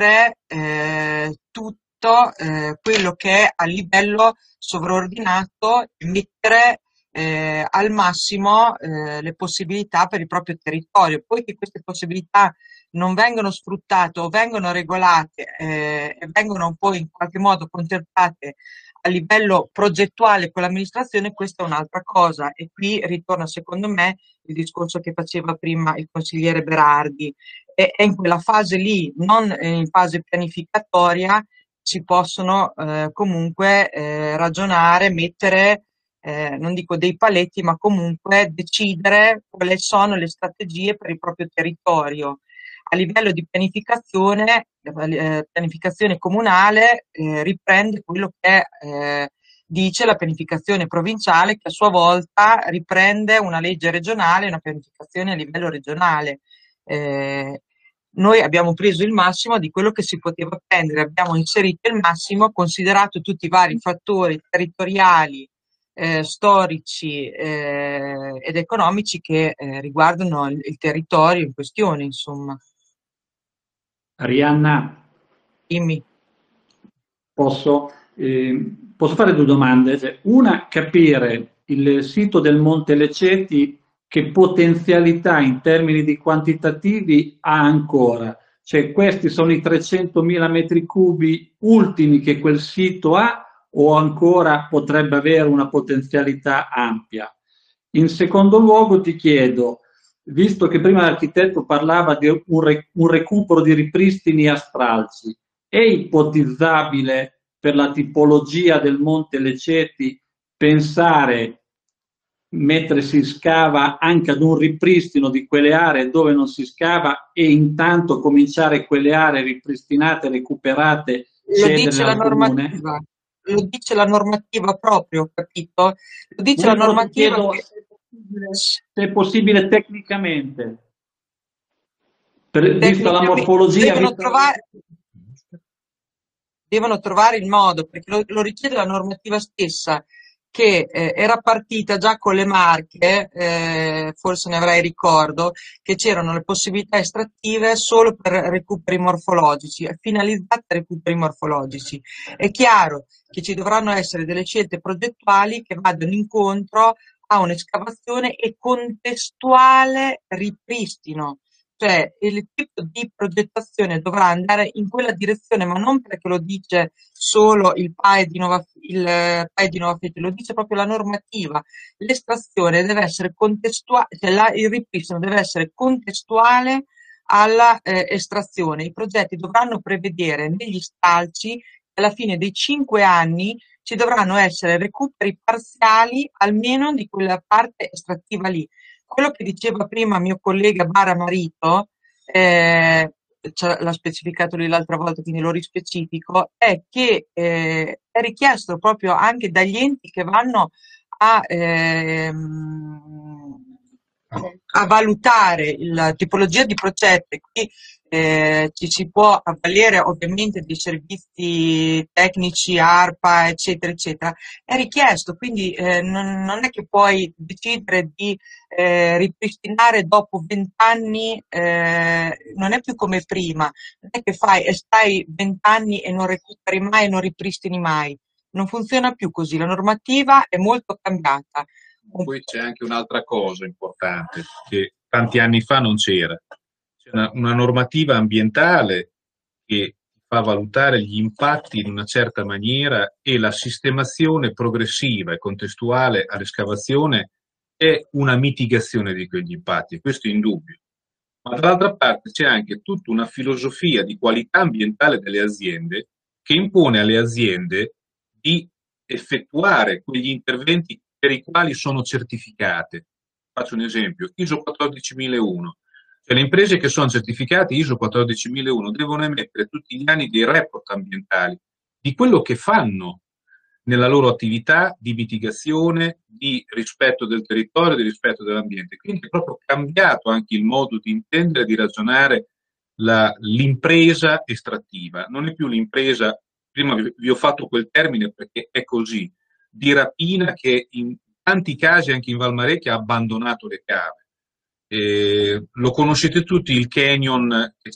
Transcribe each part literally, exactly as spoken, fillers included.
coprire eh, tutto eh, quello che è a livello sovraordinato e mettere eh, al massimo eh, le possibilità per il proprio territorio. Poi che queste possibilità non vengono sfruttate o vengono regolate eh, e vengono poi in qualche modo concertate a livello progettuale con l'amministrazione, questa è un'altra cosa. E qui ritorna secondo me il discorso che faceva prima il consigliere Berardi. E è in quella fase lì, non in fase pianificatoria, si possono eh, comunque eh, ragionare, mettere, eh, non dico dei paletti, ma comunque decidere quali sono le strategie per il proprio territorio. A livello di pianificazione, eh, pianificazione comunale eh, riprende quello che eh, dice la pianificazione provinciale, che a sua volta riprende una legge regionale, una pianificazione a livello regionale. Eh, noi abbiamo preso il massimo di quello che si poteva prendere, abbiamo inserito il massimo, considerato tutti i vari fattori territoriali, eh, storici eh, ed economici che eh, riguardano il, il territorio in questione, insomma. Arianna, Dimmi. posso, eh, posso fare due domande? Una, capire il sito del Monte Leceti che potenzialità in termini di quantitativi ha ancora. Cioè, questi sono i trecentomila metri cubi ultimi che quel sito ha o ancora potrebbe avere una potenzialità ampia? In secondo luogo ti chiedo, visto che prima l'architetto parlava di un, re, un recupero di ripristini a stralci, è ipotizzabile per la tipologia del Monte Leceti pensare, mentre si scava, anche ad un ripristino di quelle aree dove non si scava e intanto cominciare quelle aree ripristinate, recuperate, Lo dice cederle la al comune? normativa, lo dice la normativa proprio, capito? Lo dice la Quello ti normativa chiedo che se è possibile, se è possibile tecnicamente, per, vista la tecnicamente morfologia, devono vista la... trovare, devono trovare il modo, perché lo, lo richiede la normativa stessa, che eh, era partita già con le Marche, eh, forse ne avrai ricordo, che c'erano le possibilità estrattive solo per recuperi morfologici, finalizzate a recuperi morfologici. È chiaro che ci dovranno essere delle scelte progettuali che vadano incontro a un'escavazione e contestuale ripristino. Cioè il tipo di progettazione dovrà andare in quella direzione, ma non perché lo dice solo il P A E di Nova, il P A E di Nova Fece, lo dice proprio la normativa. L'estrazione deve essere contestuale, cioè la, il ripristino deve essere contestuale alla eh, estrazione. I progetti dovranno prevedere negli stralci che alla fine dei cinque anni ci dovranno essere recuperi parziali almeno di quella parte estrattiva lì. Quello che diceva prima mio collega Bara Marito, eh, l'ha specificato lui l'altra volta, quindi lo rispecifico, è che eh, è richiesto proprio anche dagli enti che vanno a, ehm, a valutare la tipologia di progetto. Qui eh, ci si può avvalere ovviamente dei servizi tecnici, ARPA, eccetera, eccetera. È richiesto, quindi eh, non, non è che puoi decidere di eh, ripristinare dopo vent'anni, eh, non è più come prima, non è che fai e stai vent'anni e non recuperi mai e non ripristini mai. Non funziona più così, la normativa è molto cambiata. Poi c'è anche un'altra cosa importante che tanti anni fa non c'era. C'è una, una normativa ambientale che fa valutare gli impatti in una certa maniera e la sistemazione progressiva e contestuale all'escavazione è una mitigazione di quegli impatti, questo è indubbio. Ma dall'altra parte c'è anche tutta una filosofia di qualità ambientale delle aziende che impone alle aziende di effettuare quegli interventi per i quali sono certificate. Faccio un esempio, I S O quattordicimilauno. Cioè, le imprese che sono certificate I S O quattordicimilauno devono emettere tutti gli anni dei report ambientali di quello che fanno nella loro attività di mitigazione, di rispetto del territorio, di rispetto dell'ambiente. Quindi è proprio cambiato anche il modo di intendere e di ragionare la, l'impresa estrattiva. Non è più l'impresa, prima vi, vi ho fatto quel termine perché è così, di rapina che in tanti casi anche in Valmarecchia ha abbandonato le cave. Eh, lo conoscete tutti il canyon che c'è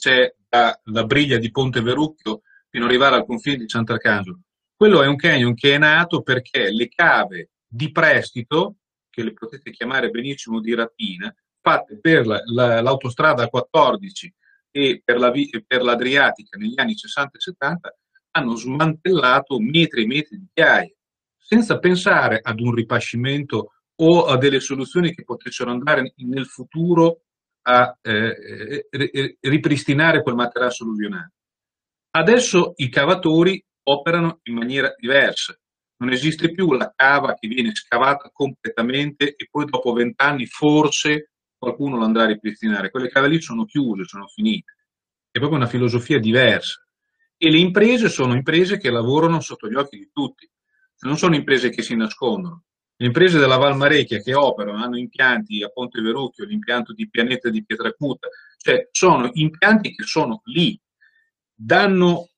dalla briglia di Ponte Verucchio fino ad arrivare al confine di Sant'Arcangelo. Quello è un canyon che è nato perché le cave di prestito, che le potete chiamare benissimo di rapina, fatte per la, la, l'autostrada quattordici e per, la, per l'Adriatica negli anni sessanta e settanta, hanno smantellato metri e metri di ghiaia, senza pensare ad un ripascimento o a delle soluzioni che potessero andare nel futuro a eh, ripristinare quel materiale alluvionale. Adesso i cavatori operano in maniera diversa. Non esiste più la cava che viene scavata completamente e poi dopo vent'anni forse qualcuno lo andrà a ripristinare. Quelle cave lì sono chiuse, sono finite. È proprio una filosofia diversa. E le imprese sono imprese che lavorano sotto gli occhi di tutti. Non sono imprese che si nascondono. Le imprese della Val Marecchia che operano, hanno impianti a Ponte Verucchio, l'impianto di Pianeta di Pietracuta, cioè sono impianti che sono lì, danno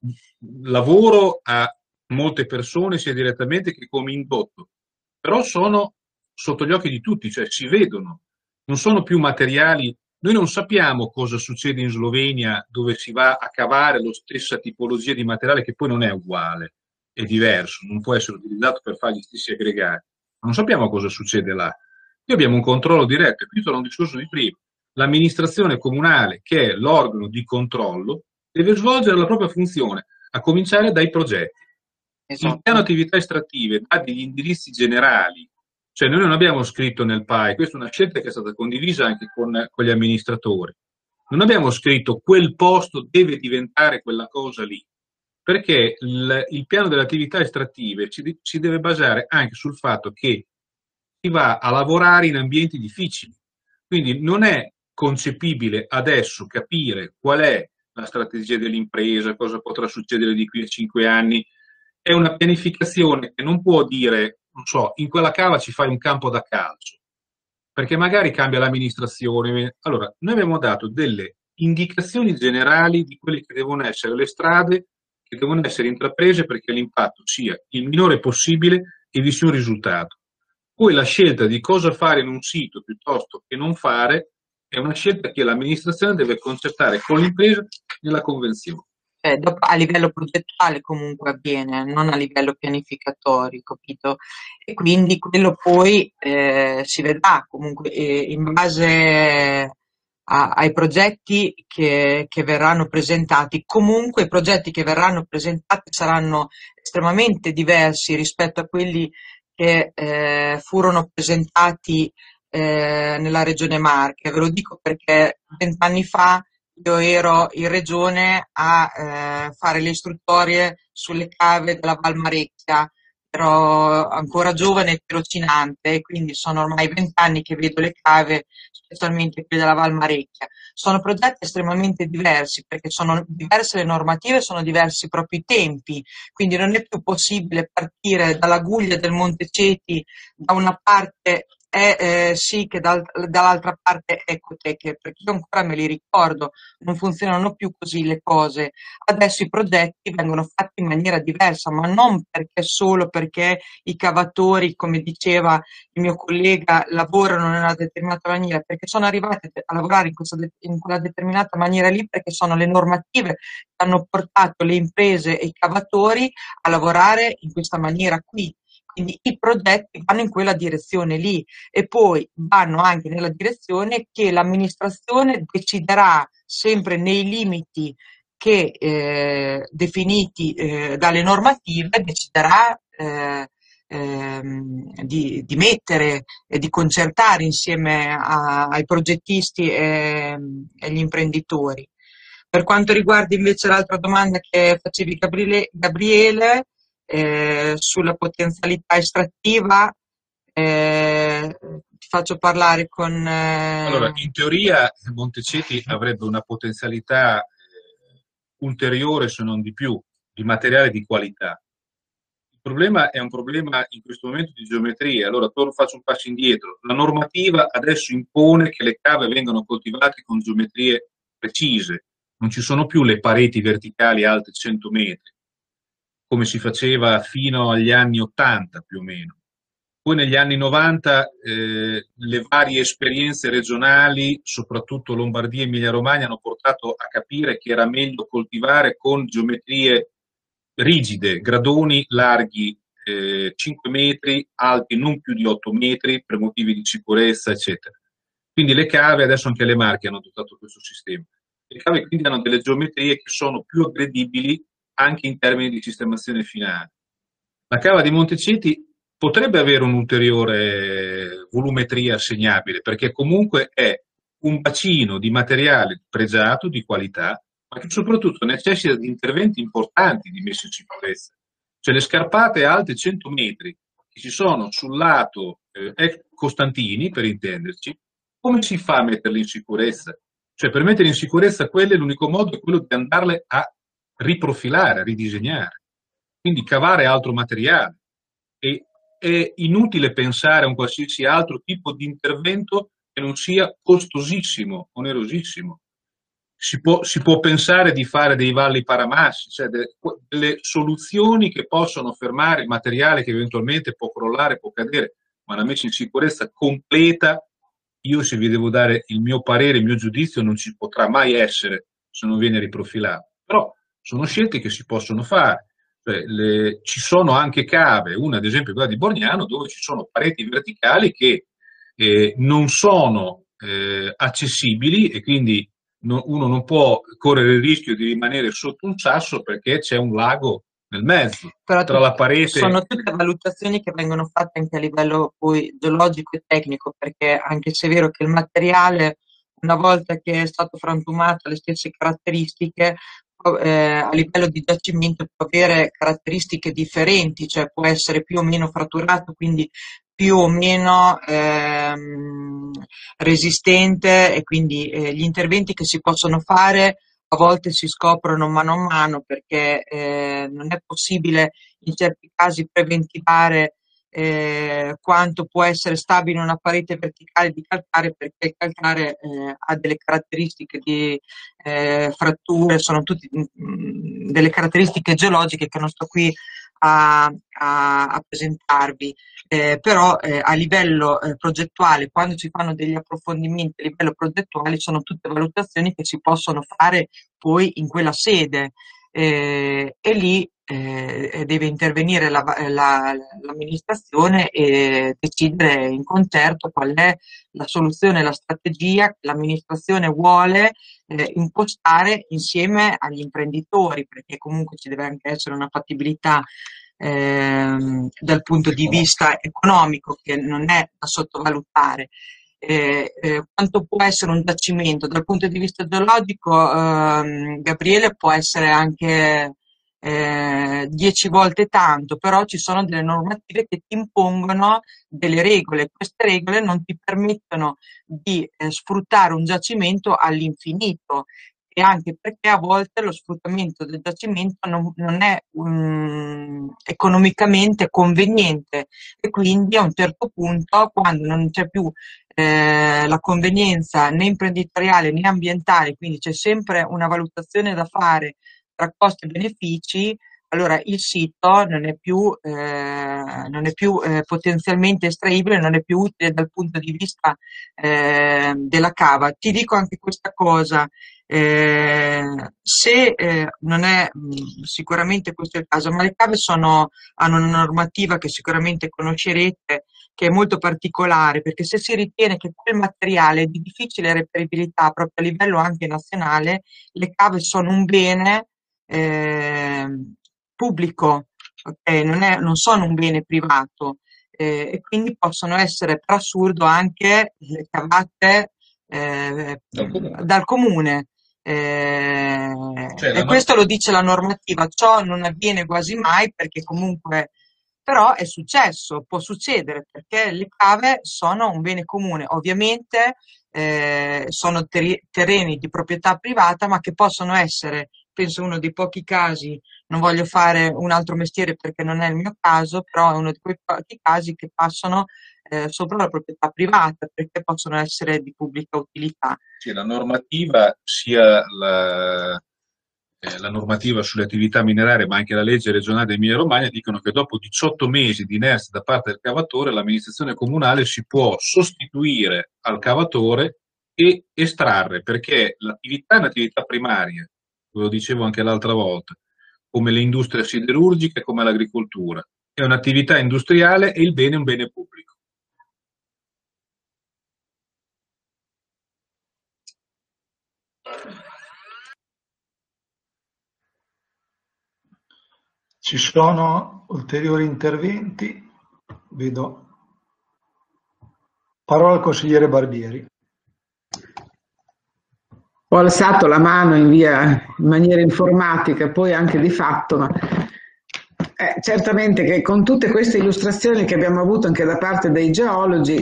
lavoro a molte persone sia direttamente che come indotto, però sono sotto gli occhi di tutti, cioè si vedono, non sono più materiali. Noi non sappiamo cosa succede in Slovenia dove si va a cavare la stessa tipologia di materiale che poi non è uguale, è diverso, non può essere utilizzato per fare gli stessi aggregati. Non sappiamo cosa succede là. Qui abbiamo un controllo diretto, e qui torna un discorso di prima. L'amministrazione comunale, che è l'organo di controllo, deve svolgere la propria funzione, a cominciare dai progetti. Esatto. Il piano attività estrattive dà degli indirizzi generali, cioè noi non abbiamo scritto nel P A I, questa è una scelta che è stata condivisa anche con, con gli amministratori, non abbiamo scritto quel posto deve diventare quella cosa lì, perché il, il piano delle attività estrattive ci, si deve basare anche sul fatto che si va a lavorare in ambienti difficili, quindi non è concepibile adesso capire qual è la strategia dell'impresa, cosa potrà succedere di qui a cinque anni, è una pianificazione che non può dire, non so, in quella cava ci fai un campo da calcio, perché magari cambia l'amministrazione. Allora, noi abbiamo dato delle indicazioni generali di quelle che devono essere le strade che devono essere intraprese perché l'impatto sia il minore possibile e vi sia un risultato. Poi la scelta di cosa fare in un sito piuttosto che non fare è una scelta che l'amministrazione deve concertare con l'impresa nella convenzione. Eh, dopo, a livello progettuale comunque avviene, non a livello pianificatorio, capito? E quindi quello poi eh, si vedrà comunque eh, in base a, ai progetti che, che verranno presentati. Comunque i progetti che verranno presentati saranno estremamente diversi rispetto a quelli che eh, furono presentati eh, nella regione Marche. Ve lo dico perché vent'anni fa io ero in regione a eh, fare le istruttorie sulle cave della Val Marecchia, ero ancora giovane e tirocinante e quindi sono ormai vent'anni che vedo le cave, specialmente quelle della Val Marecchia. Sono progetti estremamente diversi perché sono diverse le normative, sono diversi proprio i tempi, quindi non è più possibile partire dalla Guglia del Monte Ceti da una parte è eh, sì che dal, dall'altra parte Ecotech, perché io ancora me li ricordo, non funzionano più così le cose. Adesso i progetti vengono fatti in maniera diversa, ma non perché solo perché i cavatori, come diceva il mio collega, lavorano in una determinata maniera, perché sono arrivati a lavorare in, questa, in quella determinata maniera lì perché sono le normative che hanno portato le imprese e i cavatori a lavorare in questa maniera qui. Quindi i progetti vanno in quella direzione lì e poi vanno anche nella direzione che l'amministrazione deciderà sempre nei limiti che eh, definiti eh, dalle normative, deciderà eh, ehm, di, di mettere e di concertare insieme a, ai progettisti e agli imprenditori. Per quanto riguarda invece l'altra domanda che facevi Gabriele, Gabriele Eh, sulla potenzialità estrattiva, eh, ti faccio parlare con... Eh... Allora, in teoria Monte Ceti avrebbe una potenzialità eh, ulteriore, se non di più, di materiale di qualità. Il problema è un problema in questo momento di geometria. Allora, torno, faccio un passo indietro. La normativa adesso impone che le cave vengano coltivate con geometrie precise. Non ci sono più le pareti verticali alte cento metri, come si faceva fino agli anni ottanta più o meno. Poi negli anni novanta eh, le varie esperienze regionali, soprattutto Lombardia e Emilia-Romagna, hanno portato a capire che era meglio coltivare con geometrie rigide, gradoni larghi eh, cinque metri, alti non più di otto metri per motivi di sicurezza, eccetera. Quindi le cave, adesso anche le Marche hanno adottato questo sistema. Le cave quindi hanno delle geometrie che sono più aggredibili anche in termini di sistemazione finale. La cava di Monteceti potrebbe avere un'ulteriore volumetria assegnabile, perché comunque è un bacino di materiale pregiato, di qualità, ma che soprattutto necessita di interventi importanti di messa in sicurezza. Cioè le scarpate alte cento metri che ci sono sul lato eh, Costantini, per intenderci, come si fa a metterle in sicurezza? Cioè per mettere in sicurezza quelle l'unico modo è quello di andarle a riprofilare, a ridisegnare. Quindi cavare altro materiale. E è inutile pensare a un qualsiasi altro tipo di intervento che non sia costosissimo, onerosissimo. Si può, si può pensare di fare dei valli paramassi, cioè delle, delle soluzioni che possono fermare il materiale che eventualmente può crollare, può cadere, ma la messa in sicurezza completa, io se vi devo dare il mio parere, il mio giudizio, non ci potrà mai essere se non viene riprofilato. Però sono scelte che si possono fare. Cioè, le, ci sono anche cave, una ad esempio quella di Borgnano, dove ci sono pareti verticali che eh, non sono eh, accessibili e quindi no, uno non può correre il rischio di rimanere sotto un sasso perché c'è un lago nel mezzo, Però tra la parete... sono tutte valutazioni che vengono fatte anche a livello poi geologico e tecnico, perché anche se è vero che il materiale, una volta che è stato frantumato ha le stesse caratteristiche, eh, a livello di giacimento può avere caratteristiche differenti, cioè può essere più o meno fratturato, quindi più o meno ehm, resistente, e quindi eh, gli interventi che si possono fare a volte si scoprono mano a mano, perché eh, non è possibile in certi casi preventivare eh, quanto può essere stabile una parete verticale di calcare, perché il calcare eh, ha delle caratteristiche di eh, fratture, sono tutte delle caratteristiche geologiche che non sto qui a, a, a presentarvi. Eh, però eh, a livello eh, progettuale, quando si fanno degli approfondimenti a livello progettuale, sono tutte valutazioni che si possono fare poi in quella sede, eh, e lì eh, deve intervenire la, la, l'amministrazione e decidere in concerto qual è la soluzione, la strategia che l'amministrazione vuole eh, impostare insieme agli imprenditori, perché comunque ci deve anche essere una fattibilità Ehm, dal punto di vista economico, che non è da sottovalutare. Eh, eh, quanto può essere un giacimento dal punto di vista geologico, ehm, Gabriele, può essere anche eh, dieci volte tanto, però ci sono delle normative che ti impongono delle regole. Queste regole non ti permettono di eh, sfruttare un giacimento all'infinito, e anche perché a volte lo sfruttamento del giacimento non, non è um, economicamente conveniente, e quindi a un certo punto, quando non c'è più eh, la convenienza né imprenditoriale né ambientale, quindi c'è sempre una valutazione da fare tra costi e benefici, allora il sito non è più, eh, non è più eh, potenzialmente estraibile, non è più utile dal punto di vista eh, della cava. Ti dico anche questa cosa. Eh, se eh, non è mh, sicuramente questo il caso, ma le cave sono, hanno una normativa che sicuramente conoscerete, che è molto particolare, perché se si ritiene che quel materiale è di difficile reperibilità proprio a livello anche nazionale, le cave sono un bene eh, pubblico, okay? Non è, non sono un bene privato, eh, e quindi possono essere per assurdo anche le cavate eh, Dal comune. dal comune. Eh, Cioè, e la questo lo dice la normativa. Ciò non avviene quasi mai, perché comunque, però è successo, può succedere, perché le cave sono un bene comune. Ovviamente eh, sono ter- terreni di proprietà privata, ma che possono essere, penso, uno dei pochi casi, non voglio fare un altro mestiere perché non è il mio caso, però è uno di quei pochi casi che passano eh, sopra la proprietà privata, perché possono essere di pubblica utilità. Sì, la normativa, sia la, eh, la normativa sulle attività minerarie, ma anche la legge regionale dell'Emilia Romagna, dicono che dopo diciotto mesi di inerzia da parte del cavatore, l'amministrazione comunale si può sostituire al cavatore e estrarre, perché l'attività è un'attività primaria, ve lo dicevo anche l'altra volta, come le industrie siderurgiche, come l'agricoltura. È un'attività industriale e il bene è un bene pubblico. Ci sono ulteriori interventi? Vedo. Parola al consigliere Barbieri. Ho alzato la mano in via in maniera informatica, poi anche di fatto, ma eh, certamente che con tutte queste illustrazioni che abbiamo avuto anche da parte dei geologi,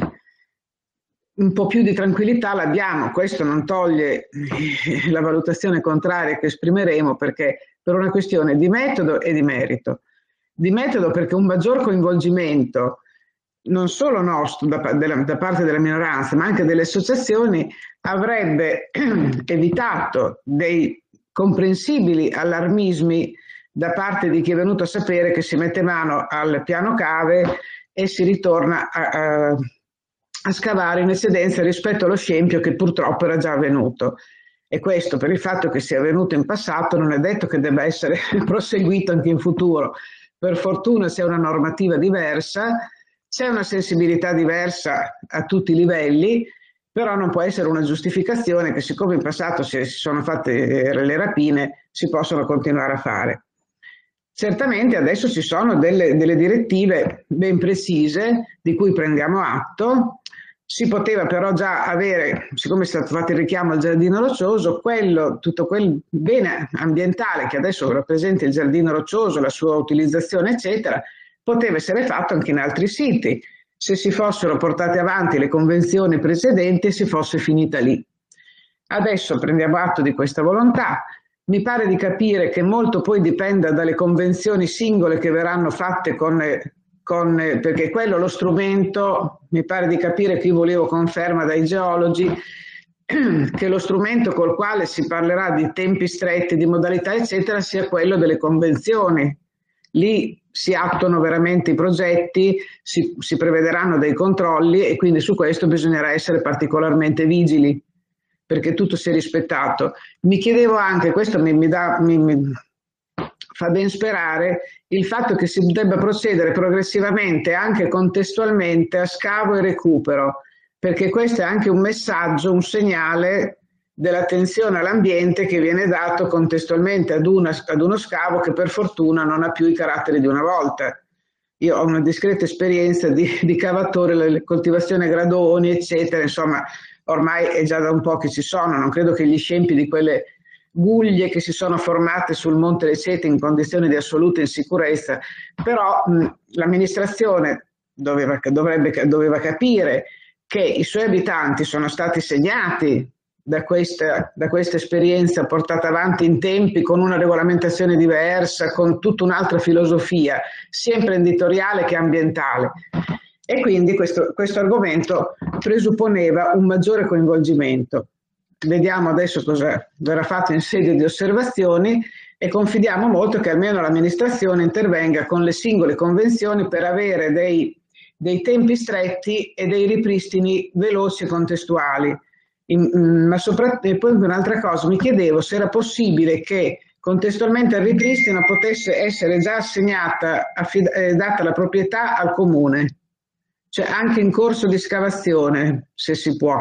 un po' più di tranquillità l'abbiamo. Questo non toglie la valutazione contraria che esprimeremo, perché per una questione di metodo e di merito. Di metodo perché un maggior coinvolgimento non solo nostro da, della, da parte della minoranza, ma anche delle associazioni, avrebbe evitato dei comprensibili allarmismi da parte di chi è venuto a sapere che si mette mano al piano cave e si ritorna a, a, a scavare in eccedenza rispetto allo scempio che purtroppo era già avvenuto. E questo, per il fatto che sia avvenuto in passato, non è detto che debba essere proseguito anche in futuro. Per fortuna c'è una normativa diversa, c'è una sensibilità diversa a tutti i livelli, però non può essere una giustificazione che, siccome in passato si sono fatte le rapine, si possono continuare a fare. Certamente adesso ci sono delle, delle direttive ben precise di cui prendiamo atto. Si poteva però già avere, siccome è stato fatto il richiamo al giardino roccioso, quello, tutto quel bene ambientale che adesso rappresenta il giardino roccioso, la sua utilizzazione eccetera, poteva essere fatto anche in altri siti, se si fossero portate avanti le convenzioni precedenti e si fosse finita lì. Adesso prendiamo atto di questa volontà. Mi pare di capire che molto poi dipenda dalle convenzioni singole che verranno fatte con, con perché quello lo strumento, mi pare di capire, qui volevo conferma dai geologi, che lo strumento col quale si parlerà di tempi stretti, di modalità eccetera, sia quello delle convenzioni. Lì si attuano veramente i progetti, si, si prevederanno dei controlli e quindi su questo bisognerà essere particolarmente vigili, perché tutto sia rispettato. Mi chiedevo anche, questo mi, mi, dà, mi, mi fa ben sperare, il fatto che si debba procedere progressivamente, anche contestualmente, a scavo e recupero, perché questo è anche un messaggio, un segnale dell'attenzione all'ambiente che viene dato contestualmente ad, una, ad uno scavo che per fortuna non ha più i caratteri di una volta. Io ho una discreta esperienza di, di cavatore, la coltivazione a gradoni, eccetera, insomma, ormai è già da un po' che ci sono, non credo che gli scempi di quelle guglie che si sono formate sul Monte Lecete in condizioni di assoluta insicurezza, però l'amministrazione doveva, dovrebbe, doveva capire che i suoi abitanti sono stati segnati da questa, da questa esperienza portata avanti in tempi con una regolamentazione diversa, con tutta un'altra filosofia, sia imprenditoriale che ambientale. E quindi questo, questo argomento presupponeva un maggiore coinvolgimento. Vediamo adesso cosa verrà fatto in sede di osservazioni e confidiamo molto che almeno l'amministrazione intervenga con le singole convenzioni per avere dei, dei tempi stretti e dei ripristini veloci e contestuali. In, ma soprattutto, e poi un'altra cosa, mi chiedevo se era possibile che contestualmente al ripristino potesse essere già assegnata, affida, eh, data la proprietà al comune, cioè anche in corso di scavazione, se si può.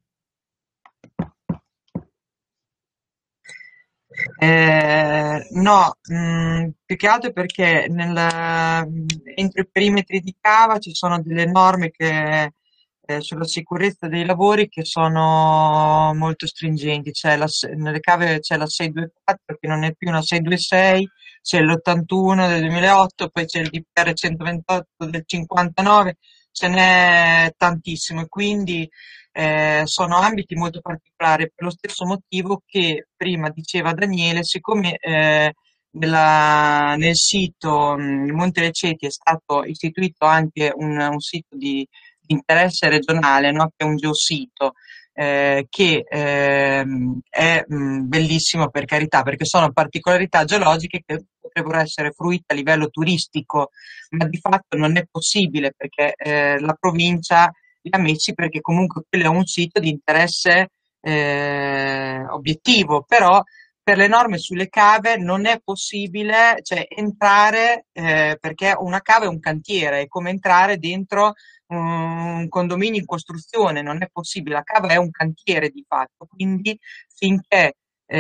Eh, no, mh, più che altro perché nel, entro i perimetri di cava ci sono delle norme che, eh, sulla sicurezza dei lavori che sono molto stringenti. C'è la, nelle cave c'è la seicentodventiquattro che non è più una seicentoventisei, c'è l'ottantuno del duemilaotto, poi c'è il D P R centoventotto del cinquantanove, ce n'è tantissimo e quindi eh, sono ambiti molto particolari per lo stesso motivo che prima diceva Daniele, siccome eh, nella, nel sito mh, Monte Leceti è stato istituito anche un, un sito di, di interesse regionale, no? Che è un geosito, eh, che ehm, è mh, bellissimo, per carità, perché sono particolarità geologiche che potrebbero essere fruite a livello turistico, ma di fatto non è possibile perché eh, la provincia li ha messi perché comunque quello è un sito di interesse eh, obiettivo, però per le norme sulle cave non è possibile, cioè, entrare, eh, perché una cava è un cantiere, è come entrare dentro un condominio in costruzione, non è possibile, la cava è un cantiere di fatto, quindi finché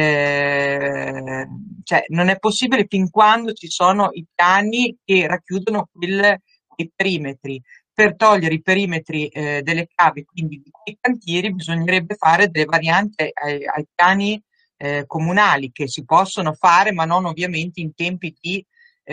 eh, cioè, non è possibile fin quando ci sono i piani che racchiudono quel, quei perimetri. Per togliere i perimetri eh, delle cave, quindi di quei cantieri, bisognerebbe fare delle varianti ai, ai piani eh, comunali che si possono fare, ma non ovviamente in tempi di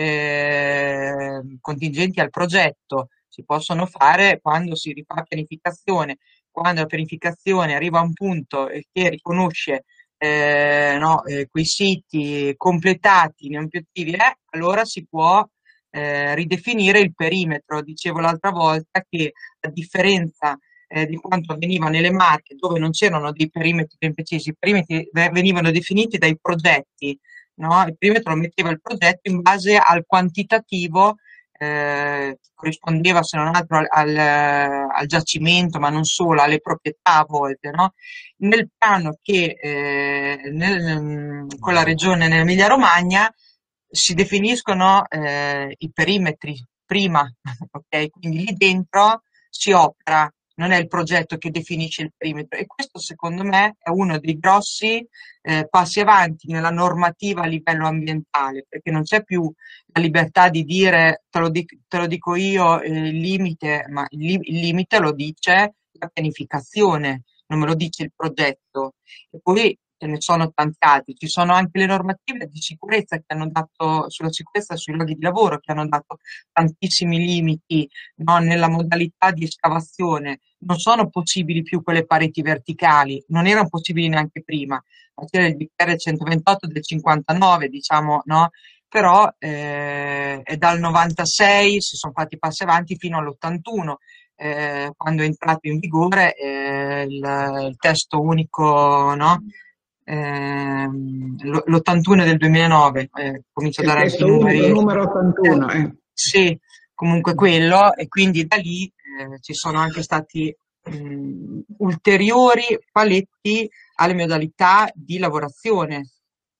eh, contingenti al progetto. Si possono fare quando si rifà pianificazione, quando la pianificazione arriva a un punto che riconosce eh, no, eh, quei siti completati, non più attivi, eh, allora si può eh, ridefinire il perimetro. Dicevo l'altra volta che a differenza eh, di quanto avveniva nelle Marche, dove non c'erano dei perimetri ben precisi, i perimetri venivano definiti dai progetti, no? Il perimetro lo metteva il progetto in base al quantitativo eh, corrispondeva se non altro al, al, al giacimento, ma non solo, alle proprietà a volte, no? Nel piano che eh, nel, con la regione nell'Emilia Romagna si definiscono eh, i perimetri prima, ok? Quindi lì dentro si opera, non è il progetto che definisce il perimetro, e questo secondo me è uno dei grossi eh, passi avanti nella normativa a livello ambientale, perché non c'è più la libertà di dire te lo dico, te lo dico io eh, il limite, ma il, li, il limite lo dice la pianificazione, non me lo dice il progetto. E poi ce ne sono tanti altri, ci sono anche le normative di sicurezza che hanno dato, sulla sicurezza sui luoghi di lavoro, che hanno dato tantissimi limiti, no, nella modalità di escavazione. Non sono possibili più quelle pareti verticali, non erano possibili neanche prima, c'era il B T R centoventotto del cinquantanove, diciamo, no? Però eh, è dal novantasei si sono fatti passi avanti fino all'ottantuno, eh, quando è entrato in vigore eh, il, il testo unico, no? Eh, l'ottantuno del duemilanove, eh, comincio a dare anche i numeri. Il numero ottantuno, eh. Sì, comunque quello, e quindi da lì eh, ci sono anche stati mh, ulteriori paletti alle modalità di lavorazione.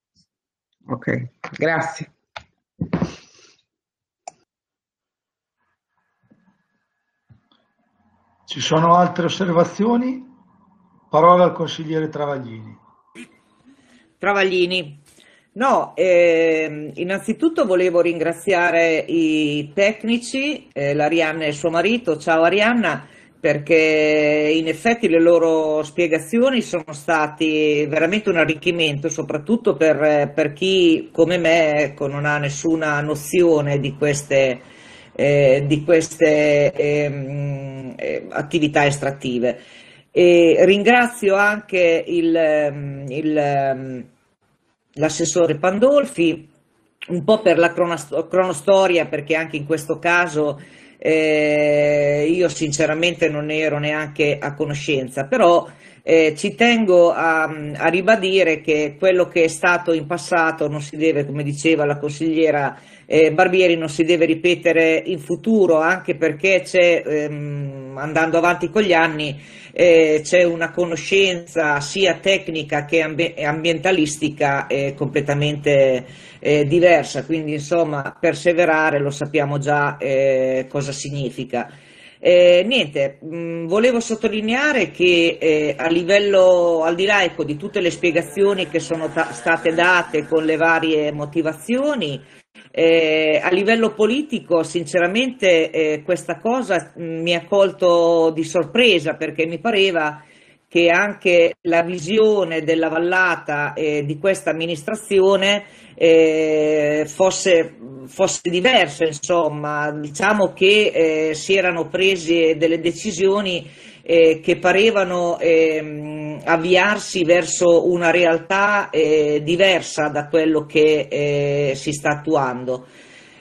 Ok, grazie. Ci sono altre osservazioni? Parola al consigliere Travaglini. Travaglini. No, eh, innanzitutto volevo ringraziare i tecnici, eh, l'Arianna e suo marito. Ciao Arianna, perché in effetti le loro spiegazioni sono stati veramente un arricchimento, soprattutto per, per chi come me, ecco, non ha nessuna nozione di queste, eh, di queste eh, eh, attività estrattive. E ringrazio anche il, il, l'assessore Pandolfi, un po' per la cronostoria, perché anche in questo caso eh, io sinceramente non ne ero neanche a conoscenza, però eh, ci tengo a, a ribadire che quello che è stato in passato non si deve, come diceva la consigliera eh, Barbieri, non si deve ripetere in futuro, anche perché c'è, ehm, andando avanti con gli anni, eh, c'è una conoscenza sia tecnica che ambi- ambientalistica eh, completamente eh, diversa, quindi insomma perseverare lo sappiamo già eh, cosa significa. Eh, niente, mh, volevo sottolineare che eh, a livello, al di là ecco, di tutte le spiegazioni che sono ta- state date con le varie motivazioni, eh, a livello politico sinceramente eh, questa cosa mh, mi ha colto di sorpresa, perché mi pareva che anche la visione della vallata eh, di questa amministrazione eh, fosse, fosse diversa, insomma, diciamo che eh, si erano prese delle decisioni eh, che parevano eh, avviarsi verso una realtà eh, diversa da quello che eh, si sta attuando.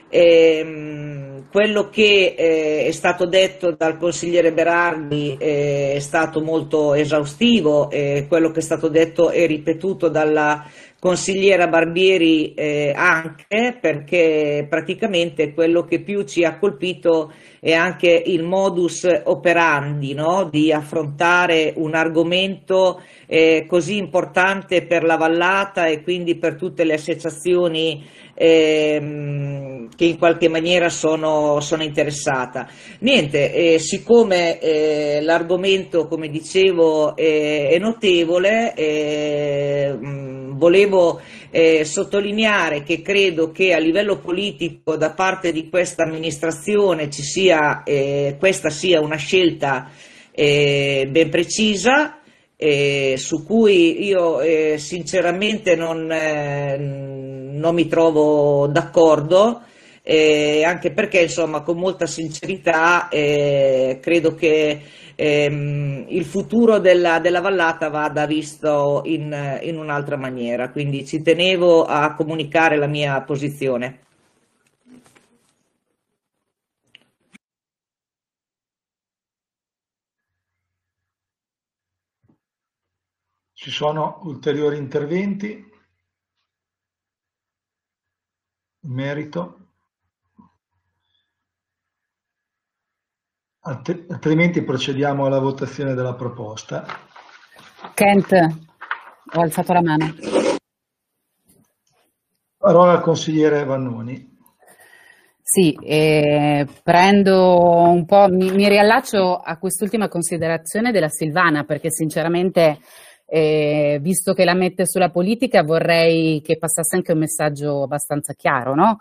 E, quello che eh, è stato detto dal consigliere Berardi eh, è stato molto esaustivo, e quello che è stato detto e ripetuto dalla consigliera Barbieri eh, anche, perché praticamente quello che più ci ha colpito è anche il modus operandi, no? Di affrontare un argomento eh, così importante per la Vallata e quindi per tutte le associazioni ehm, che in qualche maniera sono, sono interessata. Niente, eh, siccome eh, l'argomento, come dicevo, è, è notevole, eh, mh, volevo eh, sottolineare che credo che a livello politico da parte di questa amministrazione ci sia, eh, questa sia una scelta eh, ben precisa, eh, su cui io eh, sinceramente non, eh, non mi trovo d'accordo, eh, anche perché insomma con molta sincerità eh, credo che ehm, il futuro della, della Vallata vada visto in, in un'altra maniera, quindi ci tenevo a comunicare la mia posizione. Ci sono ulteriori interventi in merito? Alt- altrimenti procediamo alla votazione della proposta. Kent, ho alzato la mano. Parola al consigliere Vannoni. Sì, eh, prendo un po', mi, mi riallaccio a quest'ultima considerazione della Silvana, perché sinceramente, eh, visto che la mette sulla politica, vorrei che passasse anche un messaggio abbastanza chiaro, no?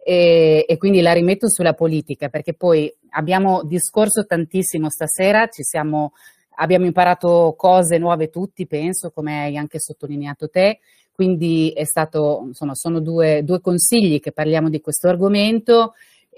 E, e quindi la rimetto sulla politica, perché poi abbiamo discorso tantissimo stasera, ci siamo, abbiamo imparato cose nuove tutti, penso, come hai anche sottolineato te. Quindi è stato, insomma, sono due, due consigli che parliamo di questo argomento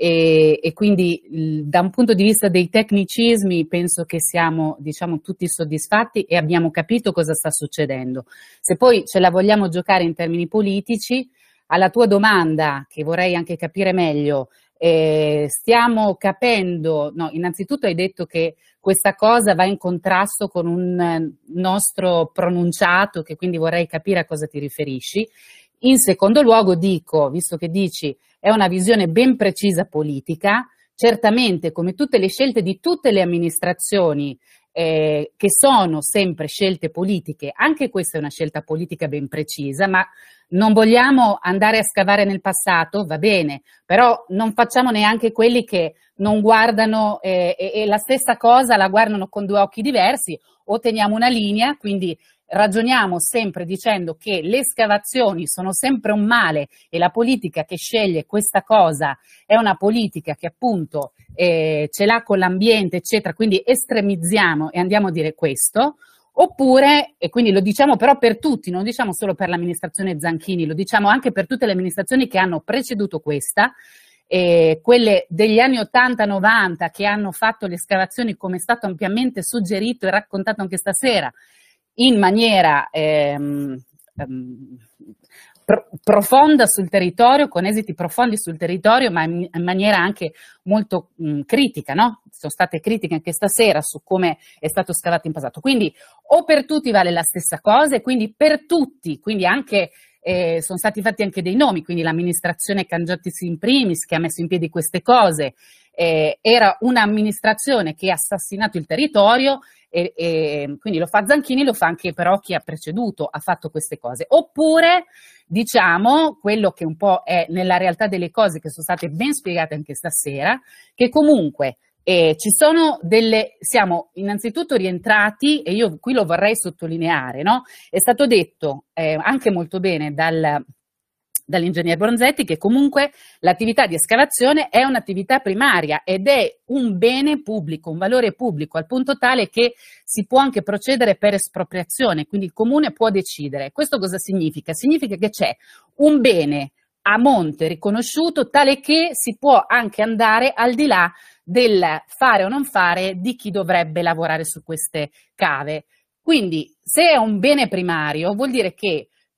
e, e quindi il, da un punto di vista dei tecnicismi penso che siamo, diciamo, tutti soddisfatti e abbiamo capito cosa sta succedendo. Se poi ce la vogliamo giocare in termini politici, alla tua domanda, che vorrei anche capire meglio, eh, stiamo capendo, no, innanzitutto hai detto che questa cosa va in contrasto con un nostro pronunciato, che quindi vorrei capire a cosa ti riferisci. In secondo luogo dico, visto che dici è una visione ben precisa politica, certamente come tutte le scelte di tutte le amministrazioni eh, che sono sempre scelte politiche, anche questa è una scelta politica ben precisa, ma non vogliamo andare a scavare nel passato, va bene, però non facciamo neanche quelli che non guardano eh, e, e la stessa cosa la guardano con due occhi diversi, o teniamo una linea, quindi ragioniamo sempre dicendo che le escavazioni sono sempre un male e la politica che sceglie questa cosa è una politica che appunto eh, ce l'ha con l'ambiente, eccetera, quindi estremizziamo e andiamo a dire questo. Oppure, e quindi lo diciamo però per tutti, non lo diciamo solo per l'amministrazione Zanchini, lo diciamo anche per tutte le amministrazioni che hanno preceduto questa, eh, quelle degli anni ottanta novanta che hanno fatto le escavazioni, come è stato ampiamente suggerito e raccontato anche stasera, in maniera ehm, ehm, pro- profonda sul territorio, con esiti profondi sul territorio, ma in, in maniera anche molto mh, critica, no? Sono state critiche anche stasera su come è stato scavato in passato. Quindi o per tutti vale la stessa cosa, e quindi per tutti, quindi anche eh, sono stati fatti anche dei nomi, quindi l'amministrazione Cangiottis in primis che ha messo in piedi queste cose, eh, era un'amministrazione che ha assassinato il territorio. E, e quindi lo fa Zanchini, lo fa anche però chi ha preceduto, ha fatto queste cose. Oppure diciamo quello che un po' è nella realtà delle cose, che sono state ben spiegate anche stasera, che comunque eh, ci sono delle, siamo innanzitutto rientrati, e io qui lo vorrei sottolineare, no? È stato detto eh, anche molto bene dal dall'ingegner Bronzetti che comunque l'attività di escavazione è un'attività primaria ed è un bene pubblico, un valore pubblico, al punto tale che si può anche procedere per espropriazione, quindi il comune può decidere. Questo cosa significa? Significa che c'è un bene a monte riconosciuto tale che si può anche andare al di là del fare o non fare di chi dovrebbe lavorare su queste cave. Quindi se è un bene primario vuol dire che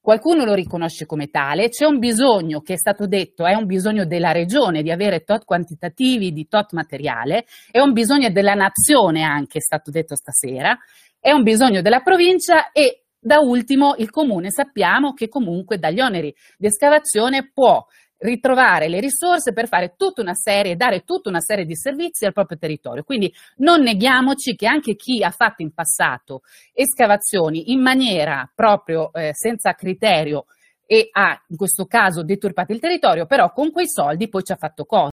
qualcuno lo riconosce come tale, c'è un bisogno che è stato detto, è un bisogno della regione di avere tot quantitativi di tot materiale, è un bisogno della nazione anche, è stato detto stasera, è un bisogno della provincia e da ultimo il comune sappiamo che comunque dagli oneri di escavazione può ritrovare le risorse per fare tutta una serie, dare tutta una serie di servizi al proprio territorio. Quindi non neghiamoci che anche chi ha fatto in passato escavazioni in maniera proprio eh, senza criterio e ha in questo caso deturpato il territorio, però con quei soldi poi ci ha fatto cosa?